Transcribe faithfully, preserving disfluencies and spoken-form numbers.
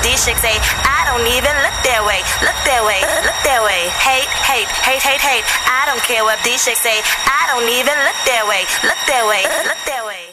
these chicks say, I don't even look their way, look their way, look their way. Hate, hate, hate, hate, hate. I don't care what these chicks say, I don't even look their way, look their way, look their way.